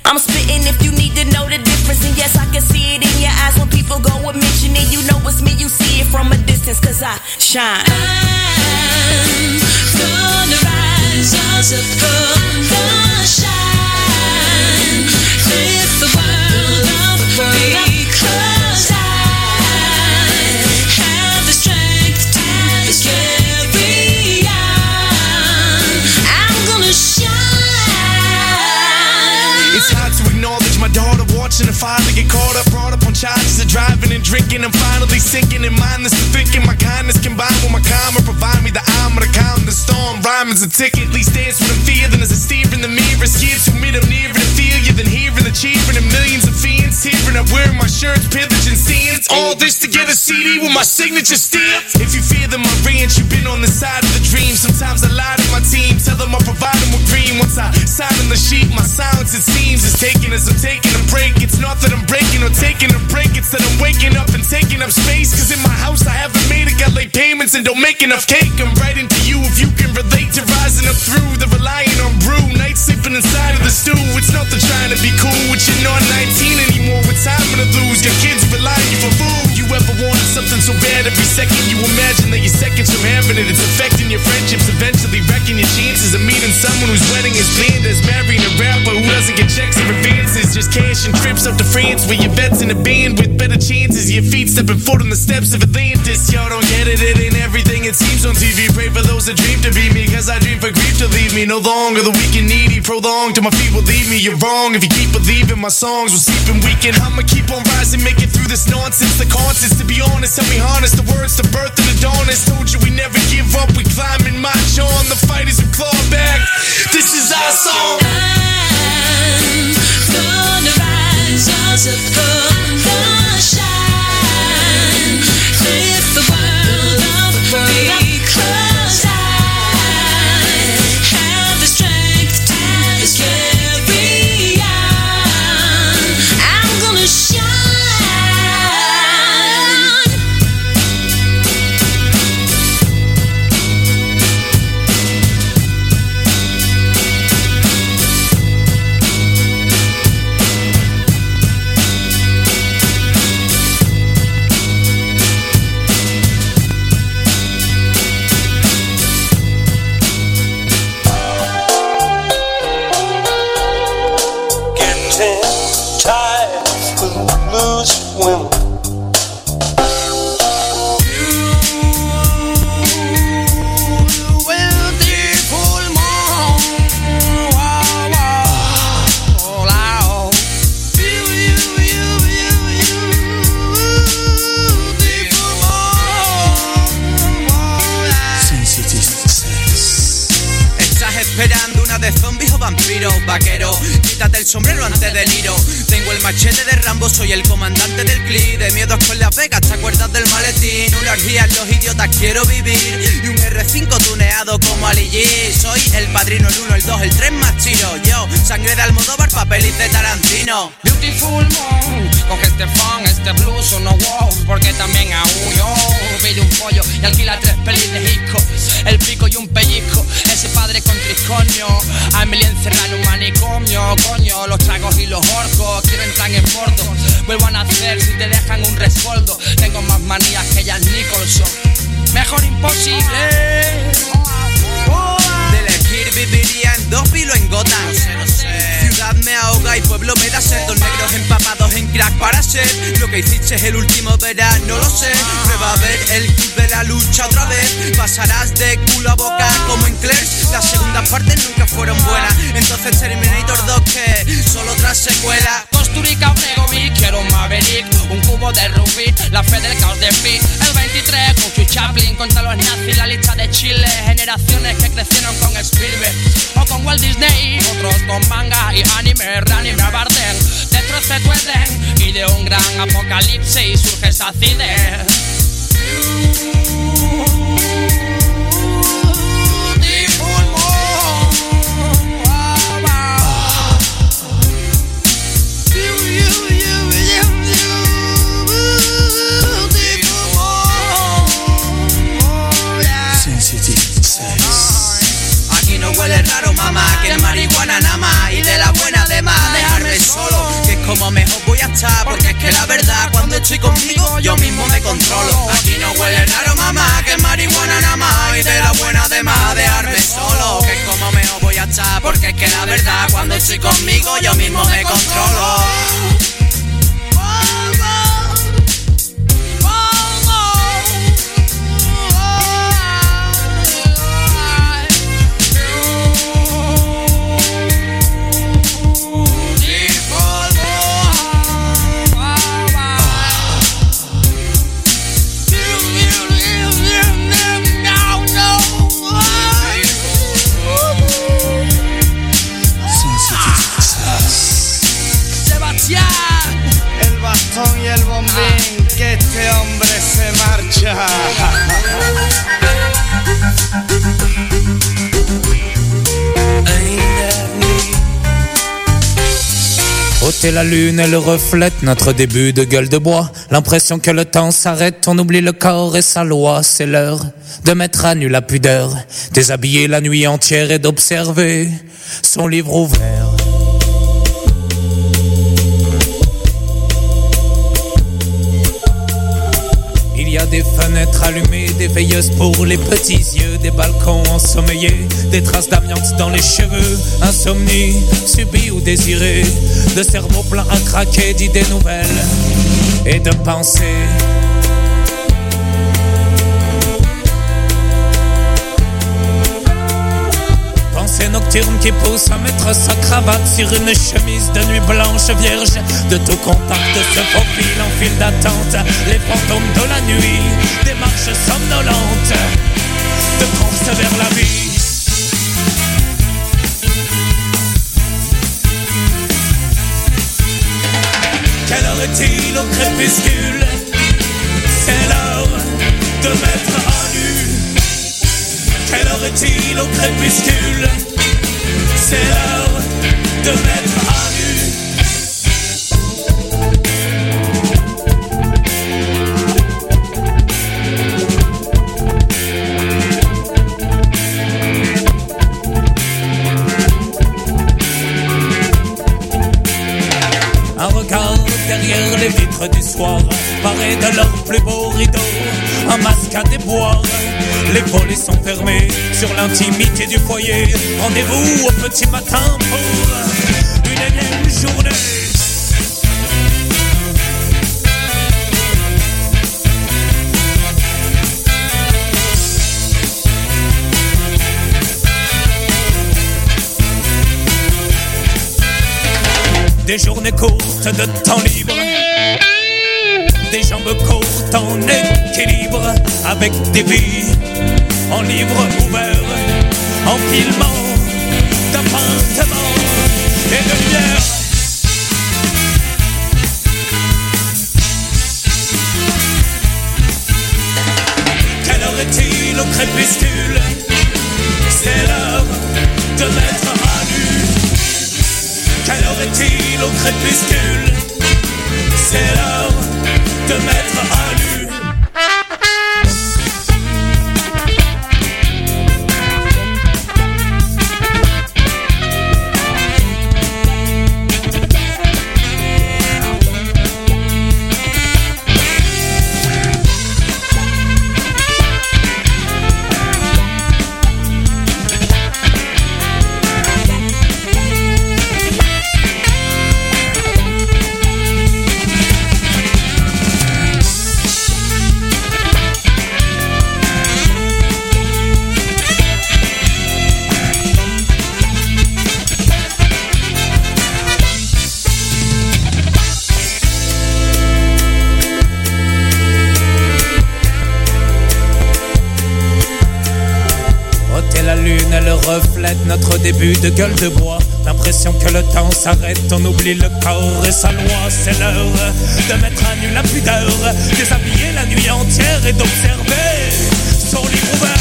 I'm spitting if you need to know the difference. And yes, I can see it in your eyes when people go and mention it. You know it's me, you see it from a distance, cause I shine. I'm gonna rise upon the shine. Lift the world up because I have the strength to carry on. I'm gonna shine. It's hard to acknowledge my daughter watching her father get caught up, brought up on charges of driving and drinking. I'm finally sinking in mindless to thinking. My kindness combined with my karma provide me the armor to calm the storm. Rhyming's a ticket, at least dance what I'm feeling as I steer in the mirror. Scared to admit I'm nearer to feel you than hearing the cheering of millions of fiends. Tearing up wearing my shirts, pillaging scenes. All this to get a CD with my signature stamped. If you fear them, my ranch, you've been on the side of the dream. Sometimes I lie to my team, tell them I'll provide them with green. Once I sign on the sheet, my silence it seems is taking as I'm taking a break. It's not that I'm breaking or taking a break, it's that I'm waking up and taking up space. Cause in my house I haven't made it, got late payments and don't make enough cake. I'm writing to you if you can relate to rising up through the relying on brew. Nights sleeping inside of the stew. It's not the trying to be cool with you not 19 anymore with time to lose. Your kids rely on you for food. You ever wanted something so bad every second you imagine that your seconds from having it, it's affecting your friendships, eventually wrecking your chances of meeting someone whose wedding is planned as marrying a rapper who doesn't get checks or advances. Just cash and trips up to France where your vet's in a band with better chances. Your feet stepping foot on the steps of Atlantis. Y'all don't get it, it ain't everything it seems on TV. Pray for those that dream to be me, cause I dream for grief to leave me. No longer the weak and needy, prolonged till my feet will leave me. You're wrong if you keep believing my songs will sleep and weaken. I'ma keep on rising, make it through this nonsense. The constants, to be honest, help me harness the words to birth and the dawn. Has told you we never give up, we climb and march on. The fighters who claw back, this is our song. I'm gonna rise upon the shine. Lift the world up because I have the strength to carry on. I'm gonna shine. Vaquero, quítate el sombrero antes del Niro. Tengo el machete de Rambo, soy el comandante del CLI. De miedos con Las Vegas, ¿te acuerdas del maletín? Una orgía en los idiotas, quiero vivir. Y un R5 tuneado como Ali G. Soy el padrino, el 1, el 2, el 3 más chino. Yo, sangre de Almodóvar, papeles de Tarantino. Beautiful moon, coge este funk, este blues o no wow. Porque también aún yo pide un pollo y alquila 3 pelis de disco. El pico y un pellizco, ese padre con trisconio. A Emily encerrar en un manicomio, coño, los tragos y los orcos. Quiero entrar en bordo, vuelvo a nacer si te dejan un rescoldo. Tengo más manías que Jack Nicholson. Mejor imposible. De elegir viviría en 2 pilos en Gotham. No sé. Ciudad me ahoga y pueblo me da sed. 2 negros empapados en crack para ser lo que hiciste el último verano, lo sé. Prueba a ver el club de la lucha otra vez. Pasarás de culo a boca como en Clerks. Las segundas partes nunca fueron buenas. Entonces Terminator 2 que solo otra secuela. Costurica Bregovic, quiero un Maverick, un cubo de Rubik, la fe del caos de Pitt. El 23 con Hugh Chaplin contra los nazis, la lista de Chile. Generaciones que crecieron con Spielberg o con Walt Disney, otros con manga y anime. Reanime a Bardem, destroce tu Edén y de un gran apocalipsis surge esa acidez. Aquí no huele raro, mamá, que es marihuana nada más y de la buena de más. Dejarme como mejor voy a estar. Porque es que la verdad, cuando estoy conmigo, yo mismo me controlo. Aquí no huele raro, mamá, que es marihuana nada más. Y de la buena además, dejarme solo. Que es como mejor voy a estar. Porque es que la verdad, cuando estoy conmigo, yo mismo me controlo. Y el bombín, que este hombre se marcha. Ôter la lune, elle reflète notre début de gueule de bois. L'impression que le temps s'arrête, on oublie le corps et sa loi. C'est l'heure de mettre à nu la pudeur, déshabiller la nuit entière et d'observer son livre ouvert. Il y a des fenêtres allumées, des veilleuses pour les petits yeux, des balcons ensommeillés, des traces d'amiante dans les cheveux, insomnie, subie ou désirée, de cerveaux pleins à craquer d'idées nouvelles et de pensées. Pensée nocturne qui pousse à mettre sa cravate sur une chemise de nuit blanche vierge. De tout contact se faufile en file d'attente les fantômes de la nuit, des marches somnolentes de course vers la vie. Quelle heure est-il au crépuscule? C'est l'heure de mettre à nu. Quelle heure est-il au crépuscule? C'est l'heure de mettre à nu. Un regard derrière les vitres du soir, paré de leurs plus beaux rideaux, un masque à déboire. Les volets sont fermés sur l'intimité du foyer. Rendez-vous au petit matin pour une énième journée. Des journées courtes de temps libre, des jambes courtes en équilibre, avec des vies en livre ouvert, en filmant d'appartements et de lumière. Quelle heure est-il au crépuscule? C'est l'heure de mettre à nu. Quelle heure est-il au crépuscule? C'est l'heure de mettre à nu. Reflète notre début de gueule de bois. L'impression que le temps s'arrête, on oublie le corps et sa loi. C'est l'heure de mettre à nu la pudeur, déshabiller la nuit entière et d'observer son livre ouvert.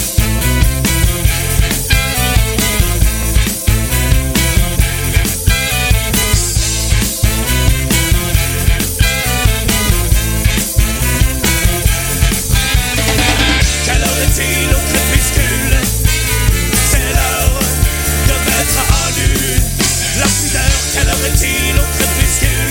Quelle heure est-il au crépuscule? C'est l'heure de mettre à nu la pudeur. Quelle heure est-il au crépuscule?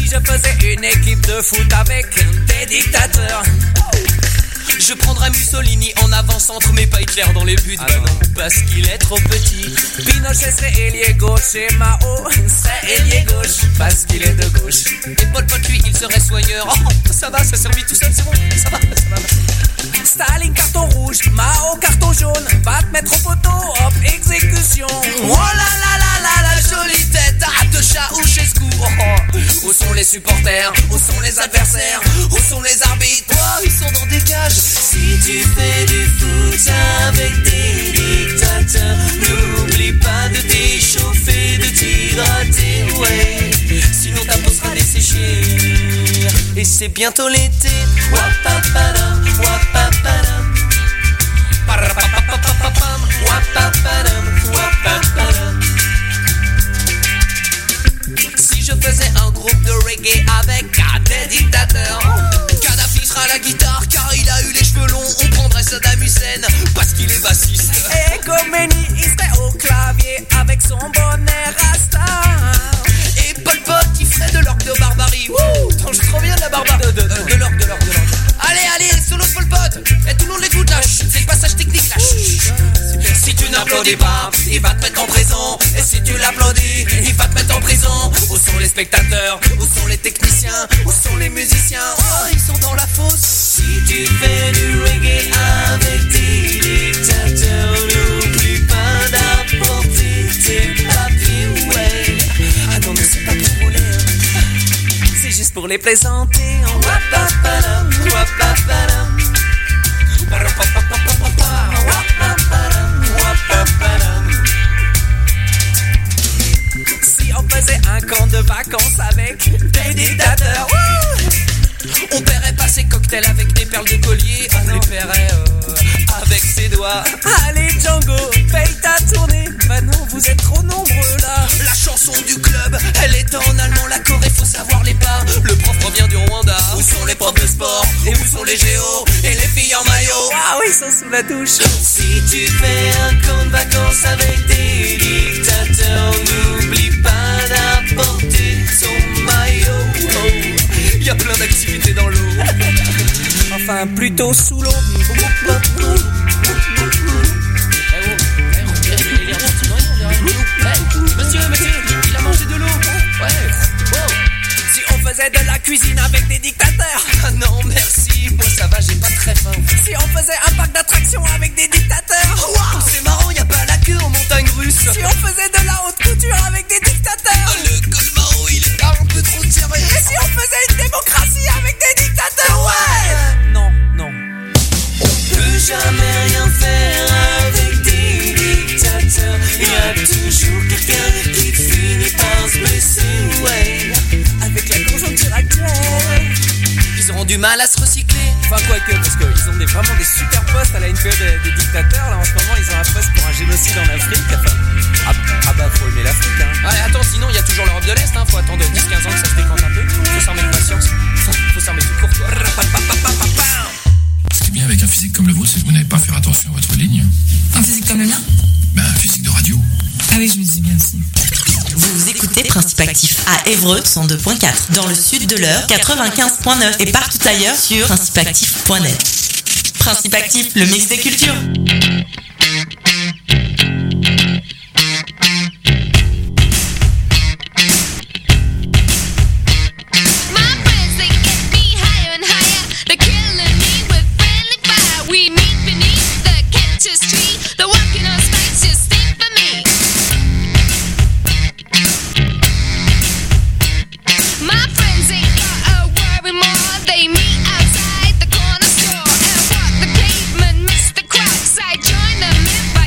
je faisais une équipe de foot avec des dictateurs, je prendrais Mussolini en avant-centre, mais pas Hitler dans les buts. Ah non, parce qu'il est trop petit. Pinochet serait ailier gauche et Mao serait ailier gauche, parce qu'il est de gauche. Et Pol Pot, lui, il serait soigneur. Oh, ça va, ça servit tout seul, c'est bon, ça va. Staline, carton rouge, Mao, carton jaune. Va te mettre au poteau, hop, exécution. Oh là là là là, la jolie tête de Ceausescu. Où sont les supporters? Où sont les adversaires? Où sont les arbitres? Oh, ils sont dans des cages. Si tu fais du foot avec des dictateurs, n'oublie pas de t'échauffer, de t'hydrater, ouais. Sinon ta peau sera desséchée. Et c'est bientôt l'été. Wapapadam, wapapadam. Parapapapapapam, wapapadam, wapapadam. Si je faisais un groupe de reggae avec des dictateurs, Kadhafi sera à la guitare car il a eu les cheveux longs. On prendrait Saddam Hussein parce qu'il est bassiste. Et Khomeini il serait au clavier avec son bonnet rasta. Et Pol Pot il ferait de l'orgue de barbarie. Wouh, je suis trop bien de la barbarie. De l'orgue. Allez, solo de Pol Pot. Et tout le monde l'écoute là. C'est le passage technique là. Si tu n'applaudis pas, il va te mettre en prison. Et si tu l'applaudis, il va te mettre en prison. Où sont les spectateurs? Où sont les techniciens? Où sont les musiciens? Oh, ils sont dans la fosse. Si tu fais du reggae avec des dictateurs, n'oublie pas d'apporter tes papiers, ouais. Ah non, mais c'est pas pour voler, hein. C'est juste pour les plaisanter. Wapapadam, wapapadam. Si on faisait un camp de vacances avec des dictateurs, on paierait pas ses cocktails avec des perles de collier, on les paierait avec ses doigts. Allez Django, paye ta tournée. Bah non, vous êtes trop nombreux là. La chanson du club, elle est en allemand. La Corée, faut savoir les pas. Le prof revient du Rwanda. Où sont les profs de sport? Et où sont les géos? Et les filles en maillot? Ah oui, ils sont sous la douche. Si tu fais un camp de vacances avec des dictateurs, n'oublie pas d'apporter ton maillot. Il y a plein d'activités dans l'eau. Enfin, plutôt sous l'eau. Monsieur, il a mangé de l'eau. Ouais. Si on faisait de la cuisine avec des dictateurs. Ah non, merci, moi ça va, j'ai pas très faim. Si on faisait un parc d'attractions avec des dictateurs. Wow, c'est marrant, y a pas la queue en montagne russe. Si on faisait de la haute couture avec des dictateurs. Le Colmaro, il est un peu trop sérieux. Et si on faisait une démocratie avec des dictateurs, ouais. Non. On peut jamais rien faire avec des dictateurs. Y a toujours quelqu'un qui finit par se blesser, ouais. Avec la conjoncture actuelle, ils auront du mal à se recycler. Enfin quoique, parce qu'ils ont vraiment des super postes à la NPE des dictateurs. Là en ce moment ils ont un poste pour un génocide en Afrique. Enfin, ah bah faut aimer l'Afrique, hein. Allez attends, sinon il y a toujours l'Europe de l'Est, hein. Faut attendre 10-15 ans que ça se décante un peu. Faut s'armer de patience. Faut s'armer tout court, toi. Ce qui est bien avec un physique comme le vôtre, c'est que vous n'avez pas à faire attention à votre ligne. Un physique comme le mien? Ben un physique de radio. Ah oui, je me dis bien aussi. Vous écoutez Principe Actif à Évreux 102.4, dans le sud de l'Eure 95.9 et partout ailleurs sur principeactif.net. Principe Actif, le mix des cultures. Outside the corner store and walk the pavement, miss the crowd side, join them if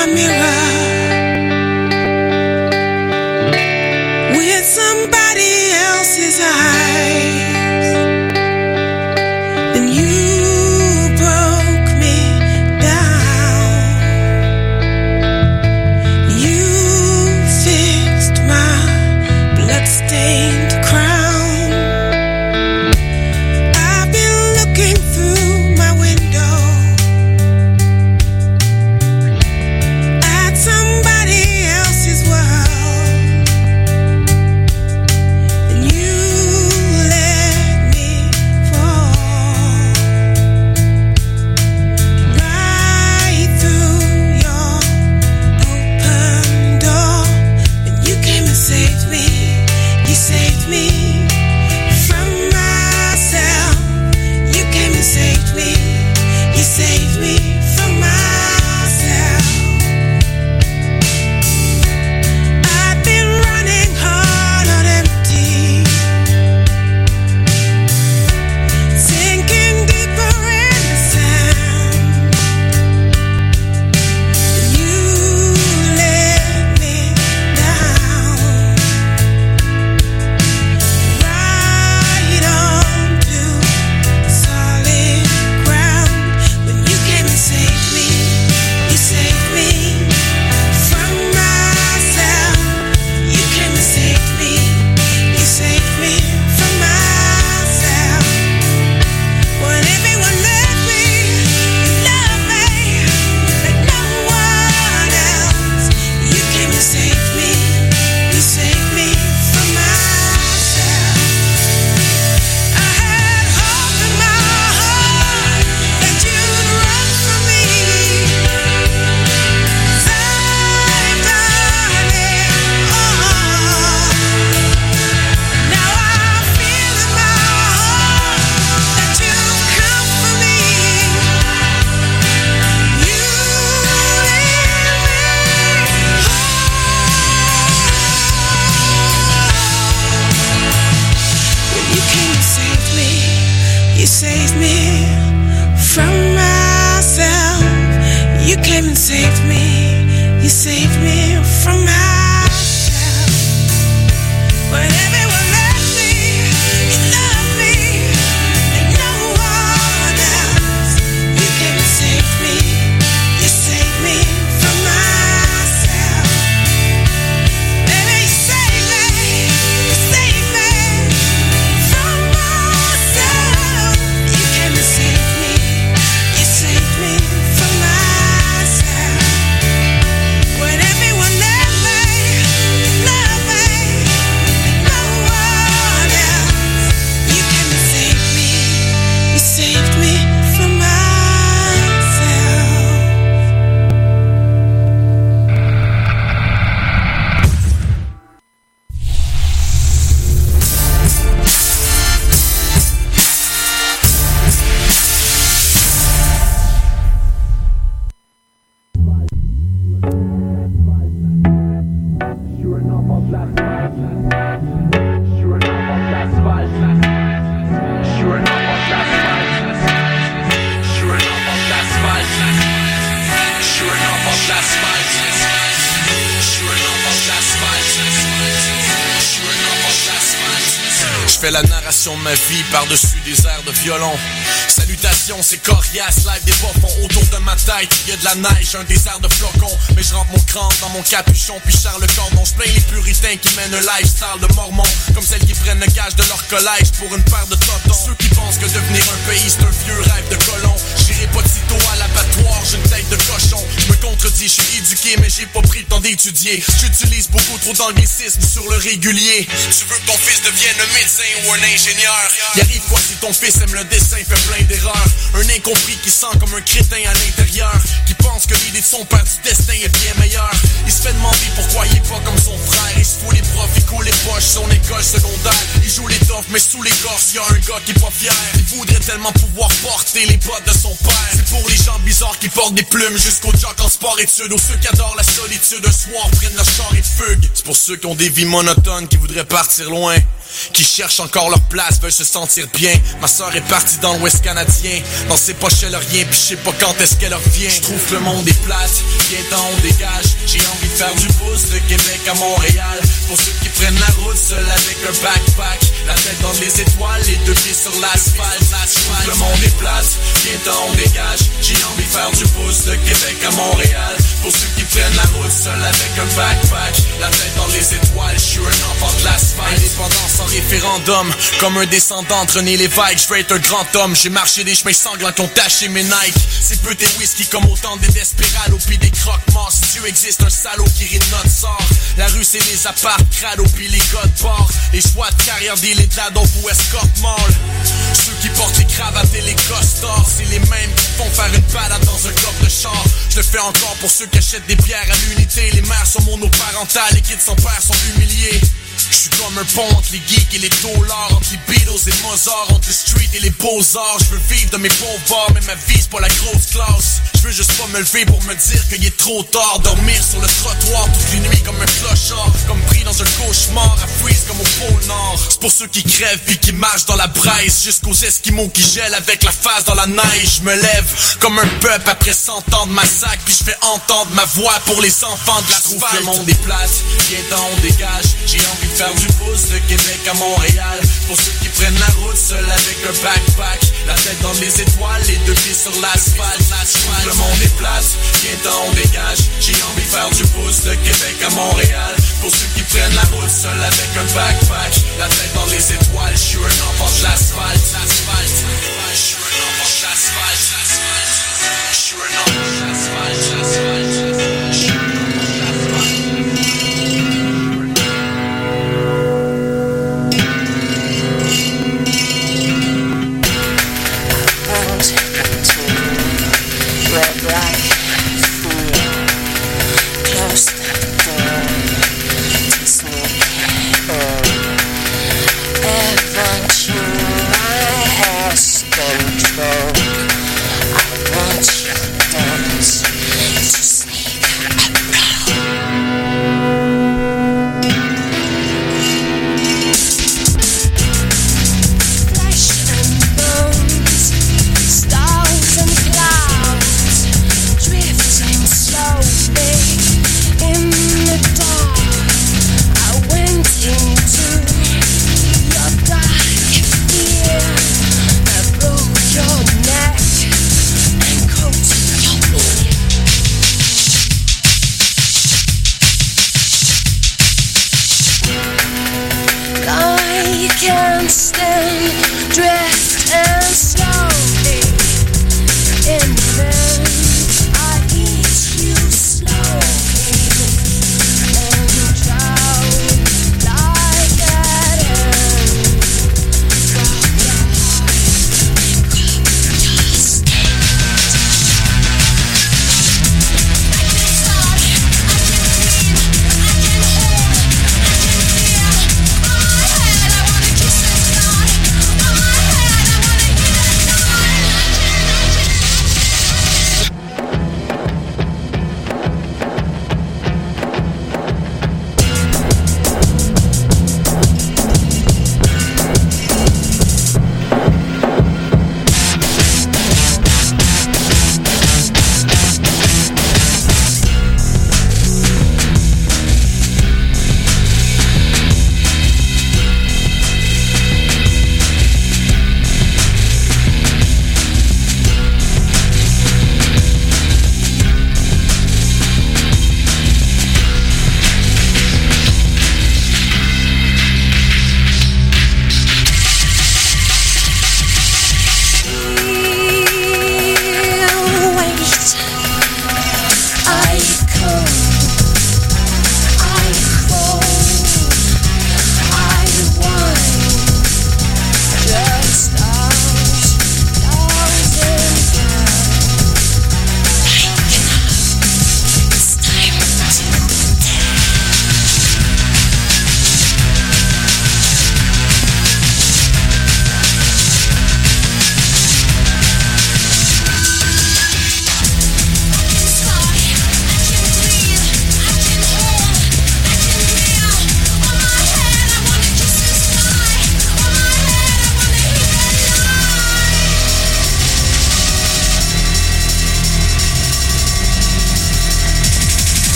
my mirror with somebody else's eyes, then you broke me down. You fixed my bloodstained crown. I've been looking through my window at somebody else's world, and you let me fall right through your open door. And you came and saved me. You saved me from myself. You came and saved me. You saved me from myself. I've been running hard on empty, sinking deeper in the sand. And you let me down right onto solid ground. When you came and saved me, you saved me from myself. You came and saved me, you saved me from myself. When everyone left me, you loved me like no one else. You came and saved me, you saved me from myself. I had hope in my heart that you'd run from me. I've done it all. Now I feel in my heart that you've come for me. You when you came and saved me, you saved me from myself. You came and saved me, you saved me from myself. When everyone left me, you loved me like no one else. You came and saved me, you saved me from myself. Baby, you saved me from myself. You came and saved me, you saved me from myself. When everyone left me, you loved me like no one else. You came and saved me, you saved me from myself. Je fais la narration de ma vie par-dessus des airs de violon. Salutations, c'est coriace, live des bas-fonds autour de ma tête. Y'a de la neige, un désert de flocons. Mais je rentre mon crâne dans mon capuchon puis je serre le cordon. Je plains les puritains qui mènent un lifestyle de mormons, comme celles qui prennent le gage de leur collège pour une paire de totons. Ceux qui pensent que devenir un pays c'est un vieux rêve de colon. J'irai pas de sitôt à l'abattoir, j'ai une tête de cochon. Je me contredis, je suis éduqué mais j'ai pas pris le temps d'étudier. J'utilise beaucoup trop d'anglicisme sur le régulier. Tu veux que ton fils devienne un médecin ou un ingénieur? Y arrive quoi si ton fils aime le dessin, fait plein d'erreurs? Un incompris qui sent comme un crétin à l'intérieur, qui pense que l'idée de son père du destin est bien meilleure. Il se fait demander pourquoi il est pas comme son frère. Il se fout les profs, il coule les poches, son école secondaire. Il joue les toughs mais sous l'écorce y'a un gars qui est pas fier. Il voudrait tellement pouvoir porter les bottes de son père. C'est pour les gens bizarres qui portent des plumes jusqu'au jock en sport-études. Aux ceux qui adorent la solitude, un soir prennent leur char et fugue. C'est pour ceux qui ont des vies monotones, qui voudraient partir loin, qui cherchent encore leur place, veulent se sentir bien. Ma soeur est partie dans l'Ouest canadien. Dans ses poches elle a rien, pis je sais pas quand est-ce qu'elle revient. Je trouve que le monde est plate, viens-t'en on dégage. J'ai envie de faire du pouce de Québec à Montréal. Pour ceux qui prennent la route seul avec un backpack, la tête dans les étoiles, les deux pieds sur l'asphalte. Le monde est plate, viens-t'en on dégage. J'ai envie de faire du pouce de Québec à Montréal. Pour ceux qui prennent la route seul avec un backpack, la tête dans les étoiles, je suis un enfant de l'asphalte. Indépendance en référendum, comme un descendant de René Lévesque, je veux être un grand homme. J'ai marché des chemins sanglants qui ont taché mes Nike. C'est peu tes whisky comme autant des Desperado pis des croque-morts. Si Dieu existe, un salaud qui rit de notre sort. La rue c'est les apparts, crado pis les gars de bord. Les choix de carrière des les de la dope ou escort mall. Ceux qui portent les cravates et les costards, c'est les mêmes qui font faire une balade dans un coffre de char. Je le fais encore pour ceux qui achètent des bières à l'unité. Les mères sont monoparentales, les kids sans père sont humiliés. Je suis comme un pont entre les geeks et les taulards, entre les Beatles et Mozart, entre le street et les beaux-arts. Je veux vivre de mes pauvres bars, mais ma vie c'est pas la grosse classe. Je veux juste pas me lever pour me dire qu'il est trop tard. Dormir sur le trottoir toutes les nuits comme un clochard, comme pris dans un cauchemar, à freeze comme au pôle Nord. C'est pour ceux qui crèvent puis qui marchent dans la braise, jusqu'aux Esquimaux qui gèlent avec la face dans la neige. Je me lève comme un peuple après 100 ans de massacre, puis je fais entendre ma voix pour les enfants de l'asphalte. Le monde est plate, viens-t'en on dégage. J'ai envie de faire du pouce de Québec à Montréal. Pour ceux qui prennent la route seul avec un backpack, la tête dans les étoiles, les deux pieds sur l'asphalte. Le monde est plate, viens-t'en on dégage. J'ai envie de faire du pouce de Québec à Montréal. Pour ceux qui prennent la route seul avec un backpack, la tête dans les étoiles, je suis un enfant de l'asphalte. Je suis un enfant de l'asphalte. Je suis un enfant de l'asphalte.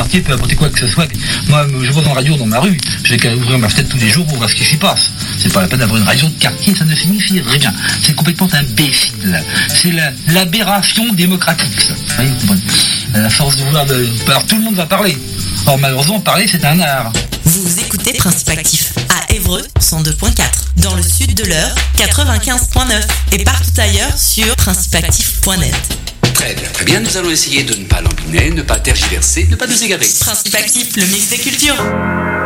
quartier peut apporter quoi que ce soit. Moi, je vois une radio dans ma rue, j'ai qu'à ouvrir ma fenêtre tous les jours pour voir ce qui s'y passe. C'est pas la peine d'avoir une radio de quartier, ça ne signifie rien. C'est complètement imbécile. C'est l'aberration démocratique, ça. Vous comprenez ? À force de vouloir alors tout le monde va parler. Or malheureusement, parler c'est un art. Vous écoutez Principe Actif à Évreux 102.4, dans le sud de l'Eure 95.9 et partout ailleurs sur principeactif.net. Très bien, nous allons essayer de ne pas lambiner, ne pas tergiverser, ne pas nous égarer. Principe Actif, le mix des cultures.